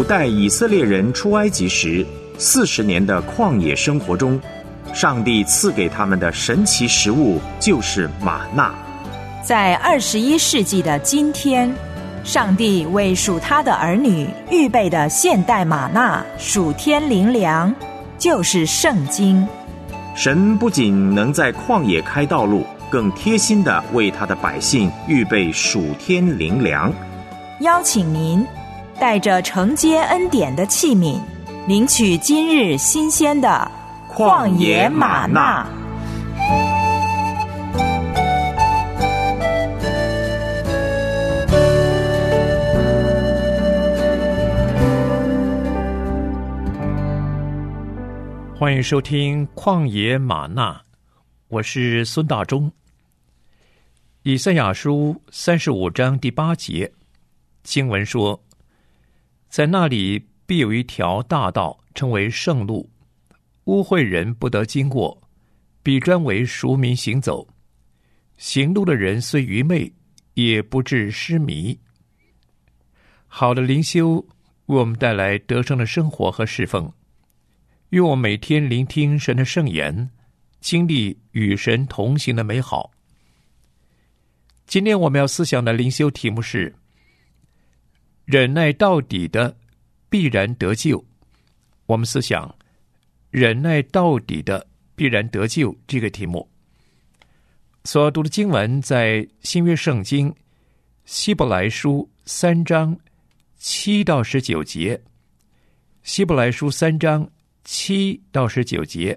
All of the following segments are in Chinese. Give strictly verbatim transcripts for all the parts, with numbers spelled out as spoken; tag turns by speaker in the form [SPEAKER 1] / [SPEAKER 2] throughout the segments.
[SPEAKER 1] 古代以色列人出埃及时四十年的旷野生活中，上帝赐给他们的神奇食物就是玛纳。
[SPEAKER 2] 在二十一世纪的今天，上帝为属他的儿女预备的现代玛纳属天灵粮，就是圣经。
[SPEAKER 1] 神不仅能在旷野开道路，更贴心地为他的百姓预备属天灵粮。
[SPEAKER 2] 邀请您带着承接恩典的器皿，领取今日新鲜的旷野玛纳。
[SPEAKER 3] 欢迎收听旷野玛纳，我是孙大中。以赛亚书三十五章第八节经文说，在那里必有一条大道，称为圣路，污秽人不得经过，必专为赎民行走。行路的人虽愚昧，也不致失迷。好的灵修为我们带来得胜的生活和侍奉，愿我每天聆听神的圣言，经历与神同行的美好。今天我们要思想的灵修题目是忍耐到底的必然得救。我们思想忍耐到底的必然得救这个题目。所读的经文在新约圣经希伯来书三章七到十九节。希伯来书三章七到十九节，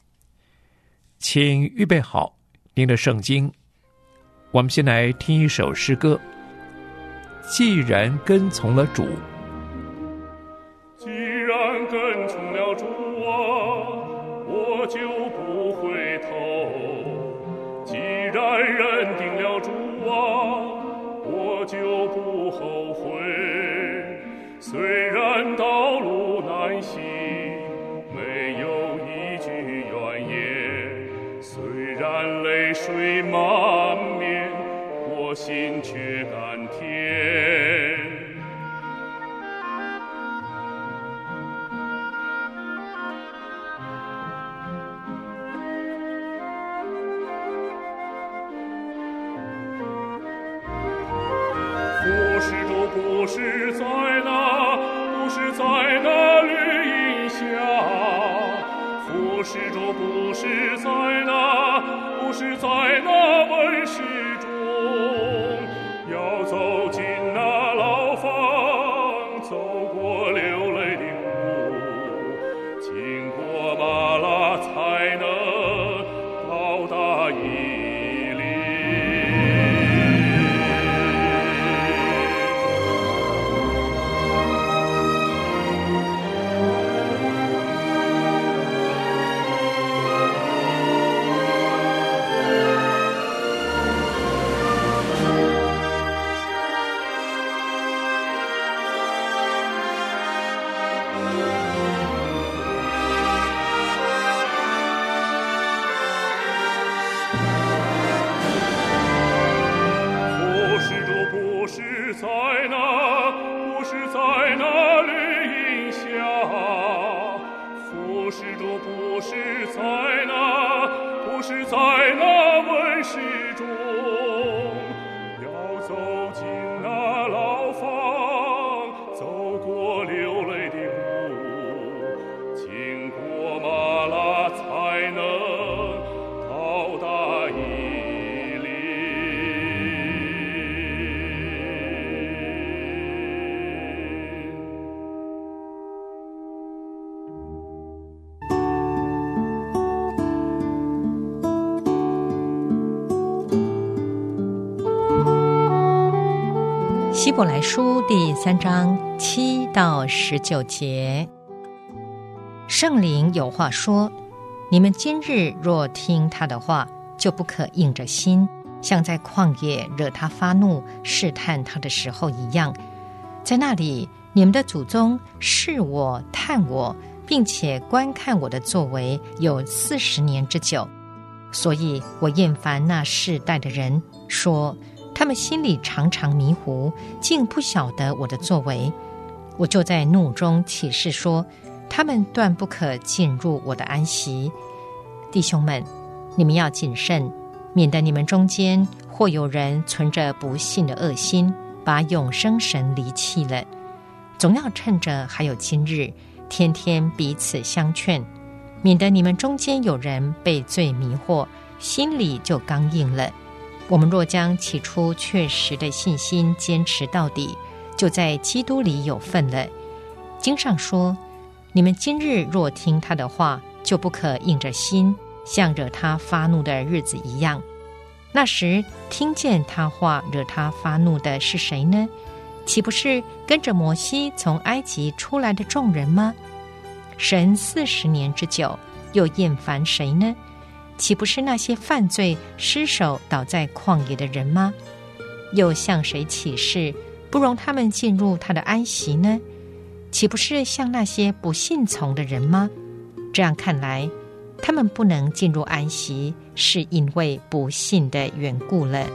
[SPEAKER 3] 请预备好您的圣经。我们先来听一首诗歌。既然跟从了主，
[SPEAKER 4] 既然跟从了主啊，我就不回头；既然认定了主啊，我就不后悔。虽然道路难行，没有一句怨言；虽然泪水满面，我心却甘甜。不是主，不是在那，不是在那绿荫下；不是主，不是在那，不是在那温室中。要走进那牢房，走过流泪的路，经过马拉才能到达以利。在那，不是在那绿荫下；不是主，不是在那，不是在那温室中。要走进那牢房，走过流泪的路，经过马拉才能到达以利。
[SPEAKER 5] 希伯来书第三章七到十九节，圣灵有话说：你们今日若听他的话，就不可硬着心，像在旷野惹他发怒试探他的时候一样。在那里，你们的祖宗试我探我，并且观看我的作为有四十年之久。所以我厌烦那世代的人，说他们心里常常迷糊，竟不晓得我的作为。 我就在怒中起誓说，他们断不可进入我的安息。弟兄们，你们要谨慎，免得你们中间或有人存着不信的恶心，把永生神离弃了。总要趁着还有今日，天天彼此相劝，免得你们中间有人被罪迷惑，心里就刚硬了。我们若将起初确实的信心坚持到底，就在基督里有份了。经上说，你们今日若听他的话，就不可硬着心，像惹他发怒的日子一样。那时听见他话惹他发怒的是谁呢？岂不是跟着摩西从埃及出来的众人吗？神四十年之久，又厌烦谁呢？岂不是那些犯罪失手倒在旷野的人吗？又向谁起誓，不容他们进入他的安息呢？岂不是向那些不信从的人吗？这样看来，他们不能进入安息，是因为不信的缘故了。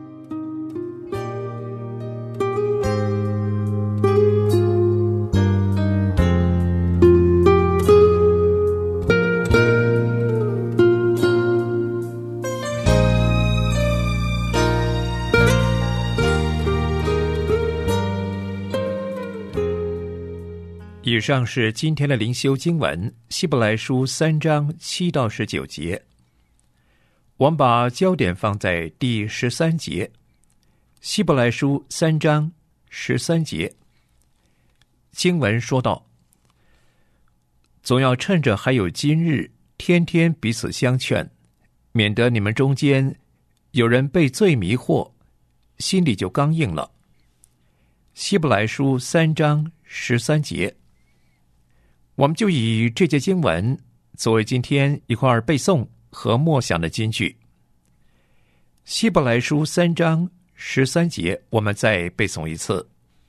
[SPEAKER 3] 以上是今天的灵修经文，希伯来书三章七到十九节。我们把焦点放在第十三节，希伯来书三章十三节。经文说道：总要趁着还有今日，天天彼此相劝，免得你们中间有人被罪迷惑，心里就刚硬了。希伯来书三章十三节。我们就以这节经文作为今天一块儿背诵和默想的金句。希伯来书三章十三节，我们再背诵一次。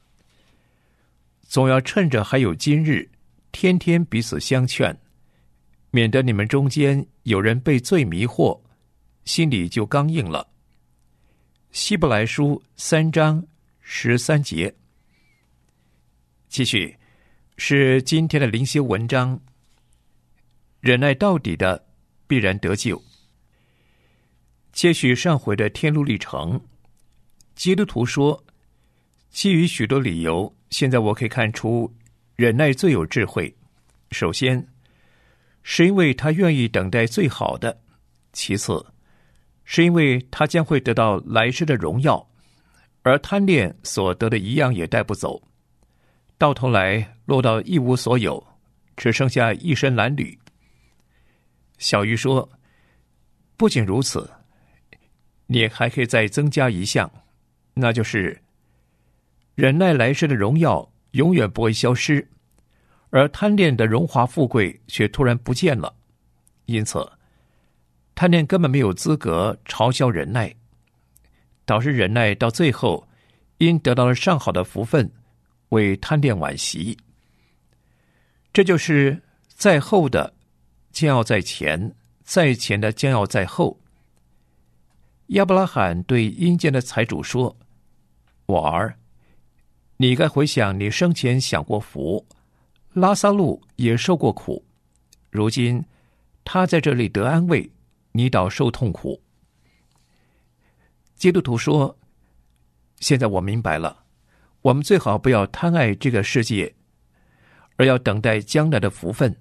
[SPEAKER 3] 总要趁着还有今日，天天彼此相劝，免得你们中间有人被罪迷惑，心里就刚硬了。希伯来书三章十三节。继续是今天的灵修文章，忍耐到底的必然得救。接续上回的天路历程，基督徒说，基于许多理由，现在我可以看出忍耐最有智慧。首先是因为他愿意等待最好的，其次是因为他将会得到来世的荣耀，而贪恋所得的一样也带不走，到头来落到一无所有，只剩下一身褴褛。小鱼说，不仅如此，你还可以再增加一项，那就是忍耐来世的荣耀永远不会消失，而贪恋的荣华富贵却突然不见了。因此贪恋根本没有资格嘲笑忍耐，导致忍耐到最后因得到了上好的福分，为贪恋惋惜。这就是在后的将要在前，在前的将要在后。亚伯拉罕对阴间的财主说，我儿，你该回想你生前享过福，拉撒路也受过苦，如今他在这里得安慰，你倒受痛苦。基督徒说，现在我明白了，我们最好不要贪爱这个世界，而要等待将来的福分。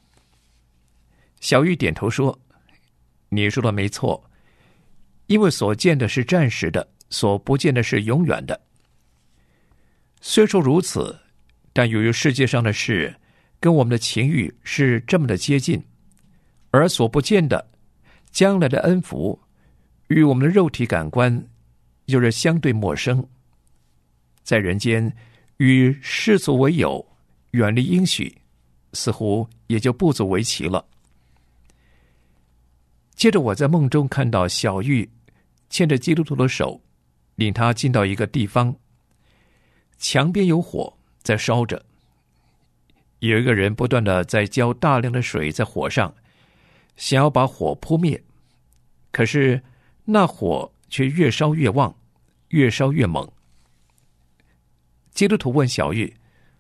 [SPEAKER 3] 小玉点头说，你说的没错，因为所见的是暂时的，所不见的是永远的。虽说如此，但由于世界上的事跟我们的情欲是这么的接近，而所不见的将来的恩福与我们的肉体感官又是相对陌生，在人间与世俗为友，远离应许，似乎也就不足为奇了。接着我在梦中看到小玉牵着基督徒的手，领他进到一个地方，墙边有火在烧着，有一个人不断的在浇大量的水在火上，想要把火扑灭，可是那火却越烧越旺，越烧越猛。基督徒问小玉，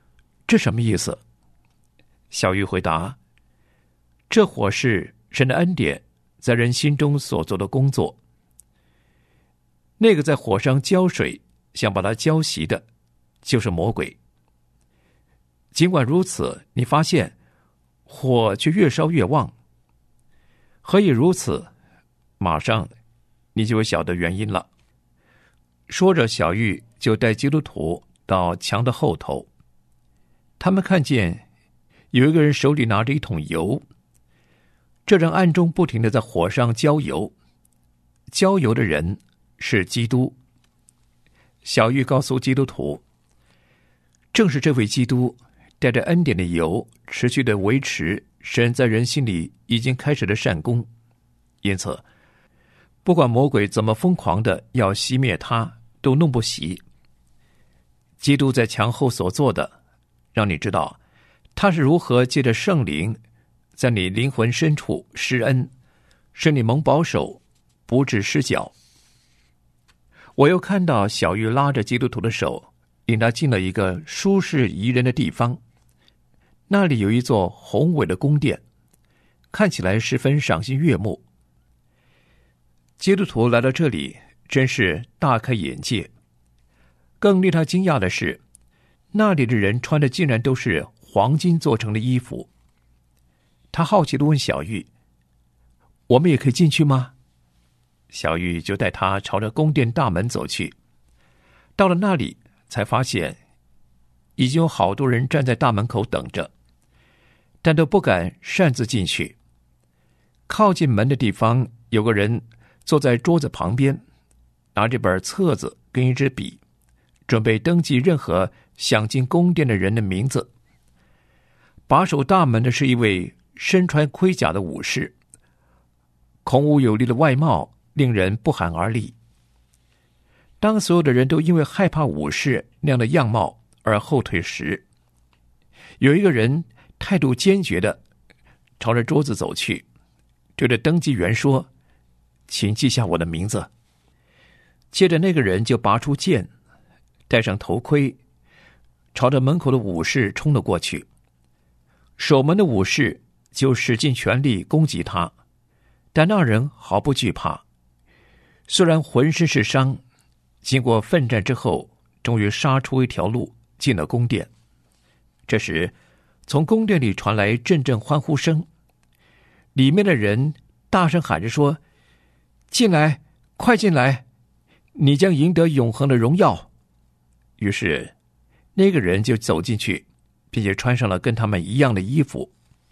[SPEAKER 3] 这什么意思？小玉回答：这火是神的恩典在人心中所做的工作。那个在火上浇水想把它浇熄的，就是魔鬼。尽管如此，你发现火却越烧越旺。何以如此？马上你就会晓得原因了。说着，小玉就带基督徒到墙的后头。他们看见有一个人手里拿着一桶油，这人暗中不停地在火上浇油。浇油的人是基督。小玉告诉基督徒，正是这位基督带着恩典的油，持续地维持神在人心里已经开始的善功。因此，不管魔鬼怎么疯狂的要熄灭他，都弄不熄。基督在墙后所做的，让你知道他是如何借着圣灵在你灵魂深处施恩，使你蒙保守，不致失脚。我又看到小玉拉着基督徒的手，领他进了一个舒适宜人的地方。那里有一座宏伟的宫殿，看起来十分赏心悦目。基督徒来到这里，真是大开眼界。更令他惊讶的是，那里的人穿的竟然都是黄金做成的衣服。他好奇地问小玉：我们也可以进去吗？小玉就带他朝着宫殿大门走去。到了那里，才发现已经有好多人站在大门口等着，但都不敢擅自进去。靠近门的地方，有个人坐在桌子旁边，拿着本册子跟一支笔，准备登记任何想进宫殿的人的名字。把守大门的是一位身穿盔甲的武士，孔武有力的外貌令人不寒而栗。当所有的人都因为害怕武士那样的样貌而后退时，有一个人态度坚决地朝着桌子走去，对着登记员说：请记下我的名字。接着那个人就拔出剑，戴上头盔，朝着门口的武士冲了过去。守门的武士就使尽全力攻击他，但那人毫不惧怕。虽然浑身是伤，经过奋战之后，终于杀出一条路进了宫殿。这时，从宫殿里传来阵阵欢呼声，里面的人大声喊着说：进来，快进来，你将赢得永恒的荣耀。于是那个人就走进去，并且穿上了跟他们一样的衣服。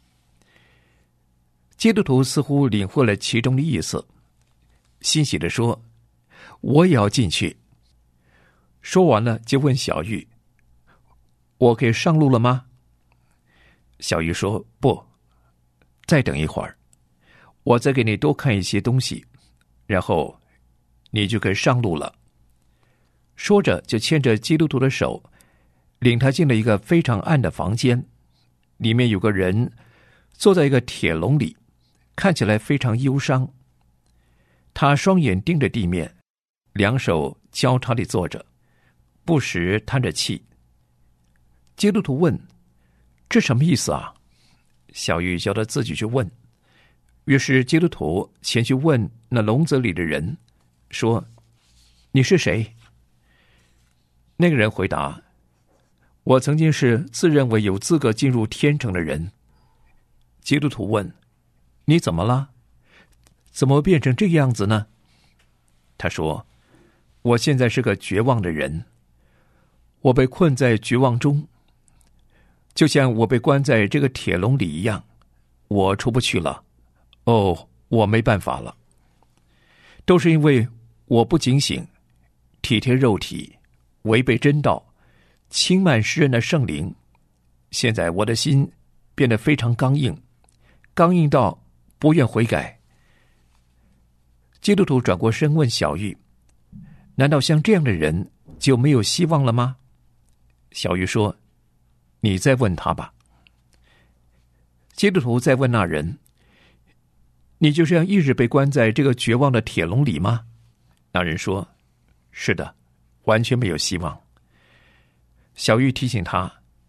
[SPEAKER 3] 基督徒似乎领会了其中的意思，欣喜地说：我也要进去。说完了就问小玉：我可以上路了吗？小玉说：不，再等一会儿，我再给你多看一些东西，然后你就可以上路了。说着就牵着基督徒的手，领他进了一个非常暗的房间，里面有个人坐在一个铁笼里，看起来非常忧伤。他双眼盯着地面，两手交叉地坐着，不时叹着气。基督徒问：这什么意思啊？小玉叫他自己去问。于是基督徒前去问那笼子里的人，说：你是谁？那个人回答：我曾经是自认为有资格进入天城的人。基督徒问：你怎么了？怎么变成这个样子呢？他说：我现在是个绝望的人，我被困在绝望中，就像我被关在这个铁笼里一样，我出不去了。哦，我没办法了。都是因为我不警醒，体贴肉体，违背真道，轻慢世人的圣灵。现在我的心变得非常刚硬，刚硬到不愿悔改。基督徒转过身问小玉：难道像这样的人就没有希望了吗？小玉说：你再问他吧。基督徒再问那人：你就这样一直被关在这个绝望的铁笼里吗？那人说：是的，完全没有希望。小玉提醒他：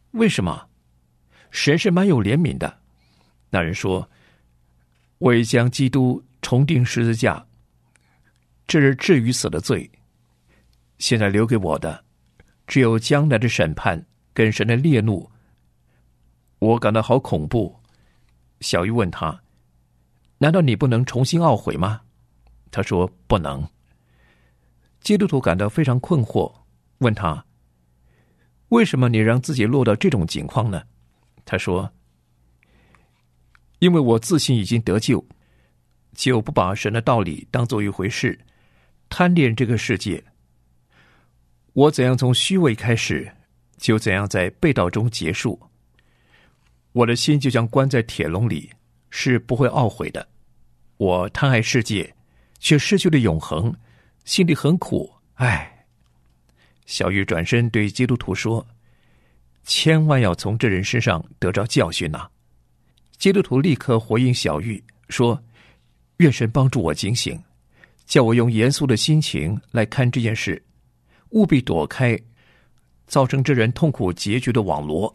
[SPEAKER 3] 为什么？神是蛮有怜悯的。那人说，我已将基督重钉十字架，这是至于死的罪，现在留给我的只有将来的审判跟神的烈怒。我感到好恐怖。小玉问他，难道你不能重新懊悔吗？他说不能。基督徒感到非常困惑，问他，为什么你让自己落到这种境况呢？他说，因为我自信已经得救，就不把神的道理当作一回事，贪恋这个世界。我怎样从虚伪开始，就怎样在背道中结束。我的心就像关在铁笼里，是不会懊悔的。我贪爱世界，却失去了永恒，心里很苦。唉。小玉转身对基督徒说，千万要从这人身上得着教训啊！基督徒立刻回应小玉说，愿神帮助我警醒，叫我用严肃的心情来看这件事，务必躲开造成这人痛苦结局的网罗。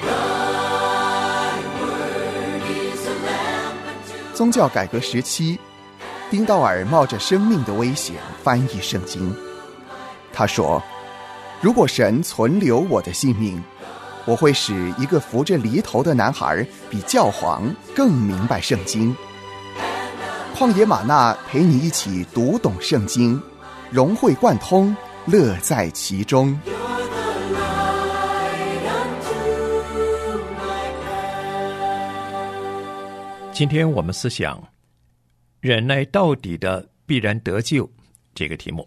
[SPEAKER 6] 宗教改革时期，丁道尔冒着生命的危险翻译圣经。他说，如果神存留我的性命，我会使一个扶着犁头的男孩比教皇更明白圣经。旷野玛纳陪你一起读懂圣经，融会贯通，乐在其中。
[SPEAKER 3] 今天我们思想忍耐到底的必然得救这个题目。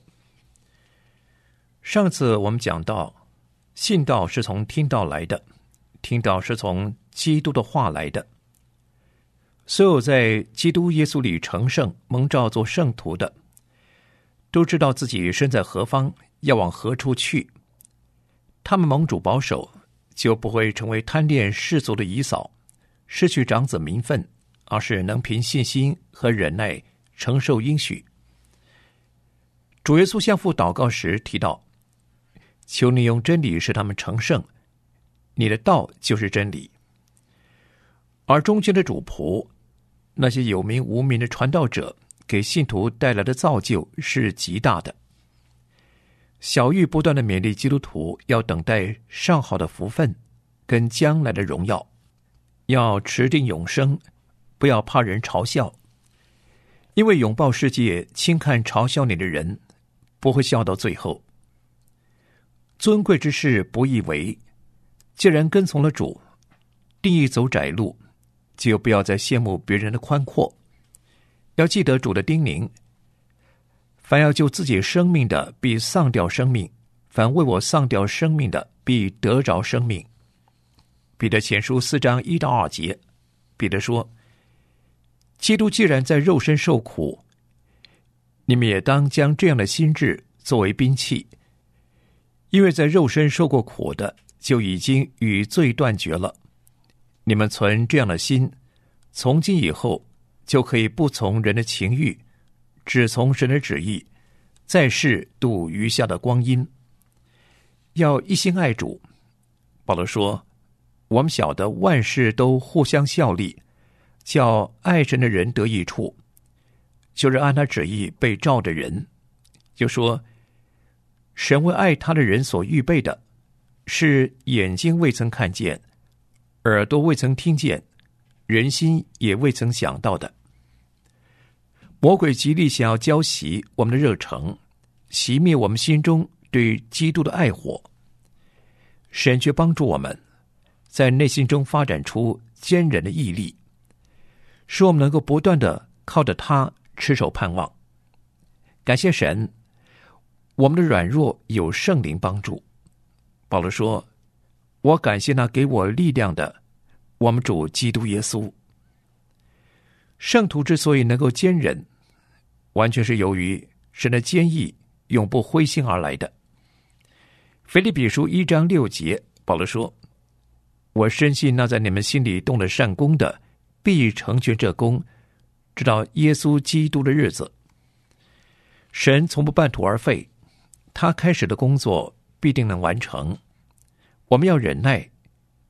[SPEAKER 3] 上次我们讲到，信道是从听道来的，听道是从基督的话来的。所有在基督耶稣里成圣蒙召做圣徒的，都知道自己身在何方，要往何处去。他们蒙主保守，就不会成为贪恋世俗的遗扫，失去长子名分，而是能凭信心和忍耐承受应许。主耶稣向父祷告时提到，求你用真理使他们成圣，你的道就是真理。而中间的主仆，那些有名无名的传道者，给信徒带来的造就是极大的。小玉不断的勉励基督徒要等待上好的福分跟将来的荣耀，要持定永生，不要怕人嘲笑，因为拥抱世界轻看嘲笑你的人，不会笑到最后。尊贵之事不易为，既然跟从了主，定义走窄路，就不要再羡慕别人的宽阔。要记得主的叮咛，凡要救自己生命的，必丧掉生命；凡为我丧掉生命的，必得着生命。彼得前书四章一到二节，彼得说，基督既然在肉身受苦，你们也当将这样的心志作为兵器，因为在肉身受过苦的，就已经与罪断绝了。你们存这样的心，从今以后就可以不从人的情欲，只从神的旨意，在世度余下的光阴。要一心爱主。保罗说，我们晓得万事都互相效力，叫爱神的人得益处，就是按他旨意被召的人。就说，神为爱他的人所预备的，是眼睛未曾看见，耳朵未曾听见，人心也未曾想到的。魔鬼极力想要浇熄我们的热诚，熄灭我们心中对基督的爱火。神却帮助我们在内心中发展出坚韧的毅力，使我们能够不断的靠着他持守盼望。感谢神，我们的软弱有圣灵帮助。保罗说，我感谢那给我力量的我们主基督耶稣。圣徒之所以能够坚忍，完全是由于神的坚毅永不灰心而来的。腓立比书一章六节，保罗说，我深信那在你们心里动了善功的，必成全这功，直到耶稣基督的日子。神从不半途而废，他开始的工作必定能完成。我们要忍耐，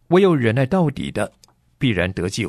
[SPEAKER 3] 唯有忍耐到底的，必然得救。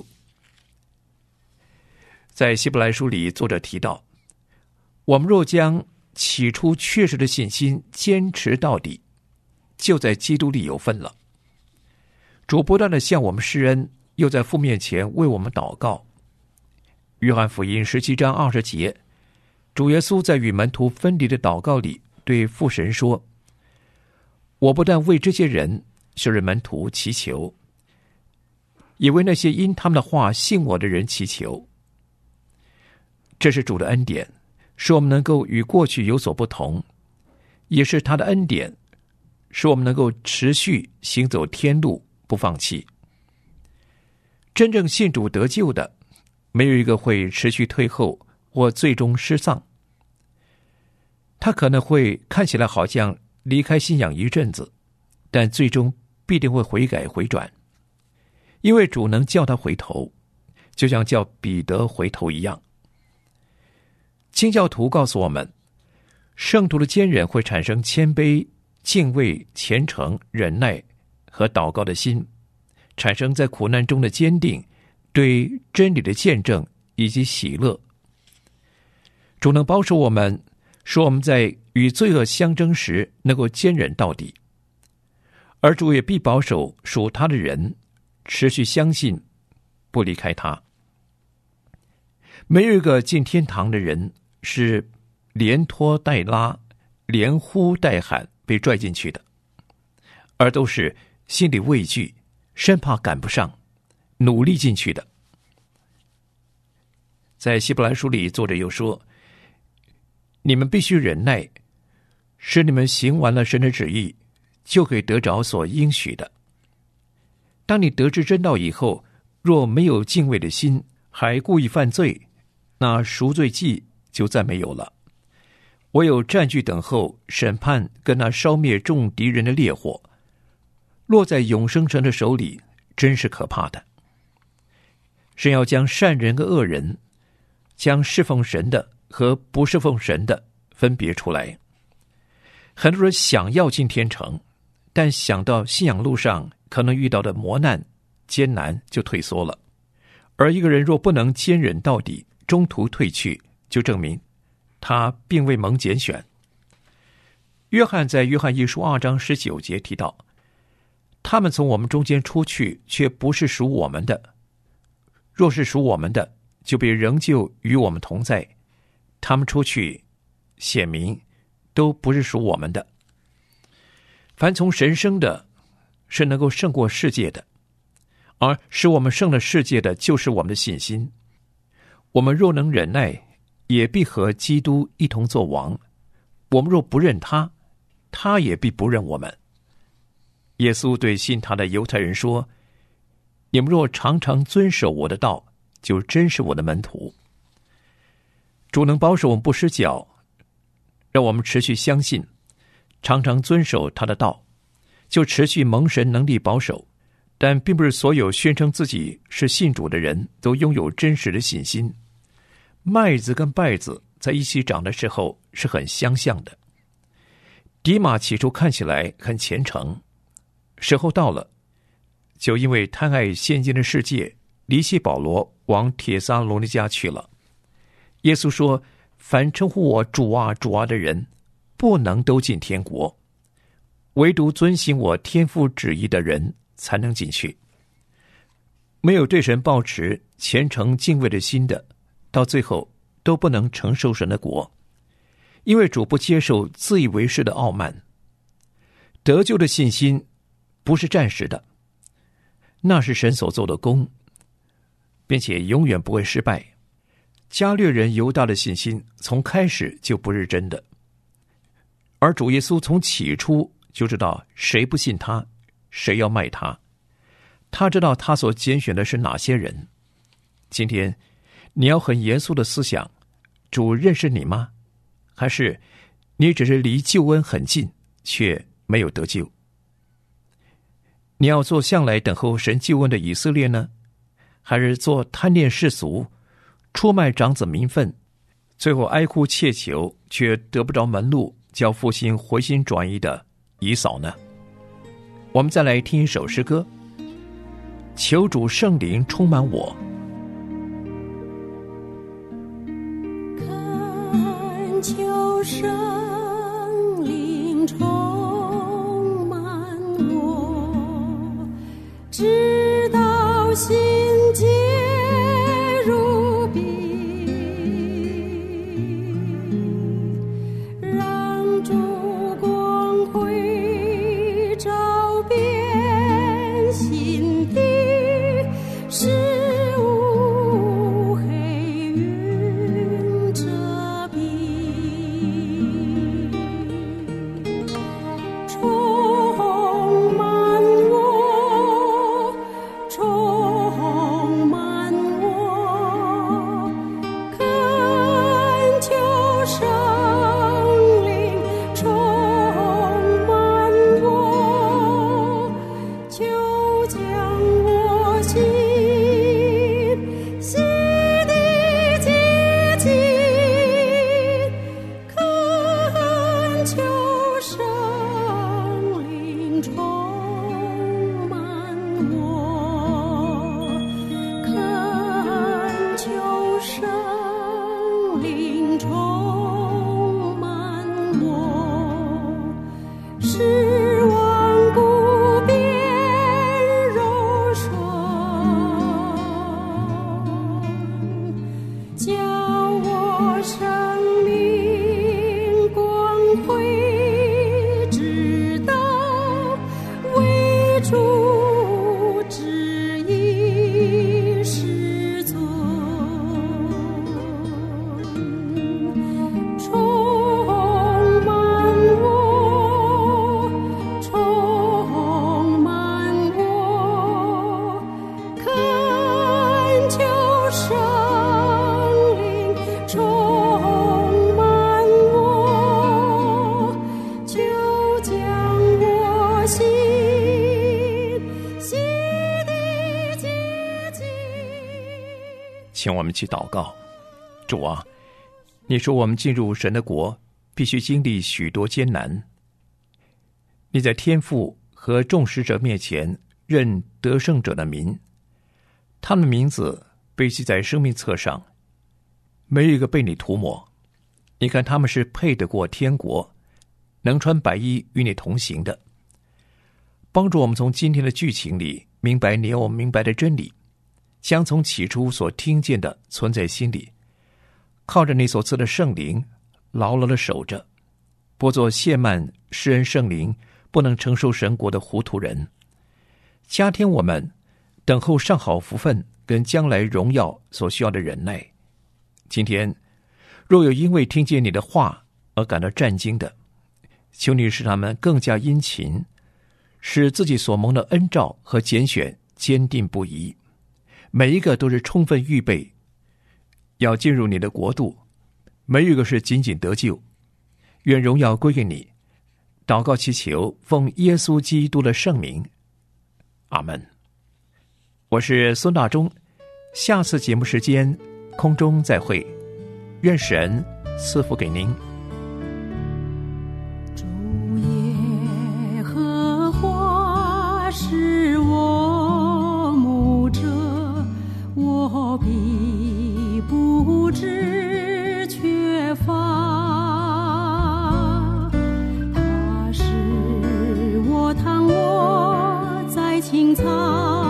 [SPEAKER 3] 在希伯来书里，作者提到，我们若将起初确实的信心坚持到底，就在基督里有份了。主不断的向我们施恩，又在父面前为我们祷告。约翰福音十七章二十节，主耶稣在与门徒分离的祷告里对父神说，我不但为这些人，就是门徒祈求，也为那些因他们的话信我的人祈求。这是主的恩典，使我们能够与过去有所不同，也是他的恩典，使我们能够持续行走天路，不放弃。真正信主得救的，没有一个会持续退后或最终失丧。他可能会看起来好像离开信仰一阵子，但最终必定会悔改回转，因为主能叫他回头，就像叫彼得回头一样。清教徒告诉我们，圣徒的坚忍会产生谦卑、敬畏、虔诚、忍耐和祷告的心，产生在苦难中的坚定，对真理的见证以及喜乐。主能保守我们，使我们在与罪恶相争时能够坚忍到底，而主也必保守属他的人持续相信，不离开他。没有一个进天堂的人是连拖带拉、连呼带喊被拽进去的，而都是心里畏惧，生怕赶不上，努力进去的。在希伯来书里，作者又说，你们必须忍耐，使你们行完了神的旨意，就可以得着所应许的。当你得知真道以后，若没有敬畏的心，还故意犯罪，那赎罪祭就再没有了，唯有占据等候审判跟那烧灭众敌人的烈火，落在永生神的手里，真是可怕的。神要将善人跟恶人，将侍奉神的和不侍奉神的分别出来。很多人想要进天城，但想到信仰路上可能遇到的磨难艰难，就退缩了。而一个人若不能坚忍到底，中途退去，就证明他并未蒙拣选。约翰在约翰一书二章十九节提到，他们从我们中间出去，却不是属我们的。若是属我们的，就必仍旧与我们同在。他们出去，显明都不是属我们的。凡从神生的，是能够胜过世界的，而使我们胜了世界的，就是我们的信心。我们若能忍耐，也必和基督一同作王。我们若不认他，他也必不认我们。耶稣对信他的犹太人说，你们若常常遵守我的道，就真是我的门徒。主能保守我们不失脚，让我们持续相信，常常遵守他的道，就持续蒙神能力保守。但并不是所有宣称自己是信主的人都拥有真实的信心。麦子跟稗子在一起长的时候是很相像的。迪马起初看起来很虔诚，时候到了，就因为贪爱现今的世界，离弃保罗，往帖撒罗尼迦去了。耶稣说，凡称呼我主啊主啊的人，不能都进天国，唯独遵行我天父旨意的人才能进去。没有对神抱持虔诚敬畏的心的，到最后都不能承受神的国，因为主不接受自以为是的傲慢。得救的信心不是暂时的，那是神所做的功，并且永远不会失败。加略人犹大的信心从开始就不是真的，而主耶稣从起初就知道谁不信他，谁要卖他。他知道他所拣选的是哪些人。今天你要很严肃的思想，主认识你吗？还是你只是离救恩很近，却没有得救？你要做向来等候神救恩的以色列呢，还是做贪恋世俗、出卖长子名分，最后哀哭切求却得不着门路，叫复兴回心转意的以扫呢？我们再来听一首诗歌， 求主圣灵充满我。
[SPEAKER 7] 恳求圣灵充满我，直到心结如冰，让烛光辉照遍心底，使无黑云遮蔽，充满我，充满我，恳求圣灵充满我，求将我心洗涤洁净，恳求圣灵充满我，恳求圣灵充满我，使万古变柔顺，叫我生命光辉直到为主旨意实遵，充满我，充满我，恳求圣灵充满我，求将我心洗涤洁净。
[SPEAKER 3] 请我们去祷告。主啊，你说我们进入神的国必须经历许多艰难，你在天父和众使者面前认得胜者的名，他们的名字被记在生命册上，没有一个被你涂抹。你看他们是配得过天国，能穿白衣与你同行的。帮助我们从今天的剧情里明白你要我们明白的真理，将从起初所听见的存在心里，靠着你所赐的圣灵牢牢地守着，不做亵慢施恩圣灵不能承受神国的糊涂人。加添我们等候上好福分跟将来荣耀所需要的忍耐。今天若有因为听见你的话而感到战惊的，求你使他们更加殷勤，使自己所蒙的恩召和拣选坚定不移，每一个都是充分预备要进入你的国度，没有一个是仅仅得救。愿荣耀归给你。祷告祈求奉耶稣基督的圣名，阿们。我是孙大中，下次节目时间空中再会，愿神赐福给您。
[SPEAKER 7] 主耶和华是我牧者，我必不致缺乏。他使我躺卧在青草